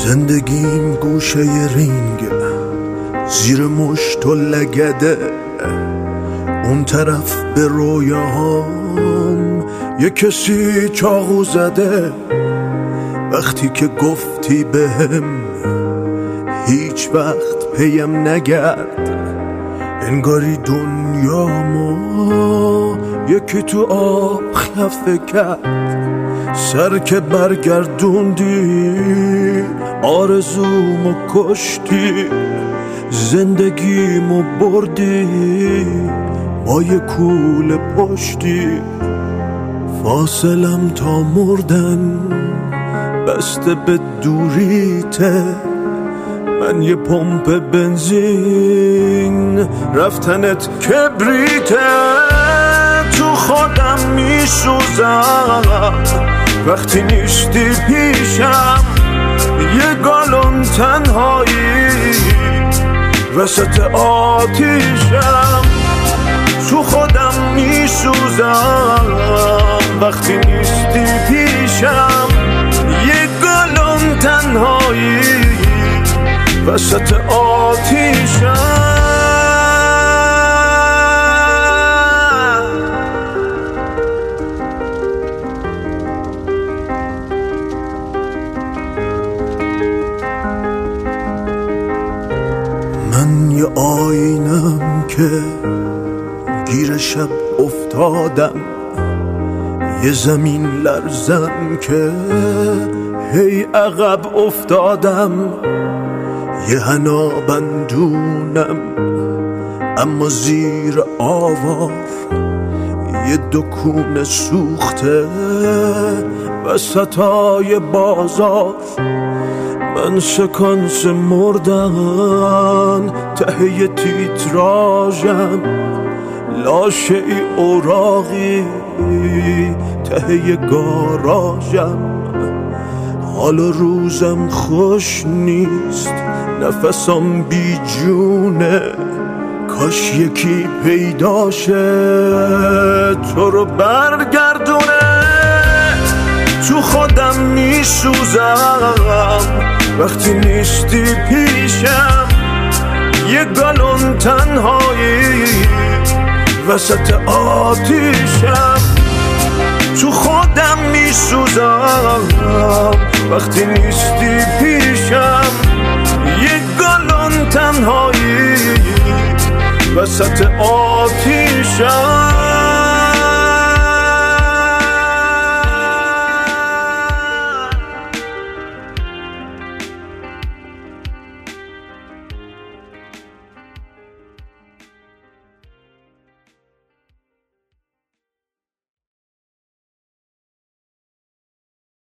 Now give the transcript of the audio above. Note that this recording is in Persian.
زندگیم گوشه رینگ زیر مشت و لگده، اون طرف به رویاهام یه کسی چاقو زده. وقتی که گفتی بهم هیچ وقت پیم نگرد، انگاری دنیامو یکی تو آب خلفه کرد. سر که برگردوندی آرزومو کشتی، زندگیمو بردی با یه کوله پشتی. فاصلم تا مردن بسته به دوریته، من یه پمپ بنزین رفتنت کبریته. تو خودم میسوزم وقتی نیستی پیشم، یه گالون تنهایی وسط آتیشم. تو خودم میسوزم وقتی نیستی پیشم، یه گالون تنهایی وسط آتیشم. من یه آینم که گیر شب افتادم، یه زمین لرزم که هی عقب افتادم. یه حنا بندونم اما زیر آوار، یه دکون سوخته وسطای بازار. من سکانس مردن ته تیتراژم، لاشه ای اوراقی ته گاراژم. حال و روزم خوش نیست، نفسم بی جونه. کاش یکی پیداشه تو رو برگردونه. تو خودم میسوزم وقتی نیستی پیشم، یه گالون تنهایی وسط آتیشم. تو خودم میسوزم وقتی نیستی پیشم، یه گالون تنهایی وسط آتیشم.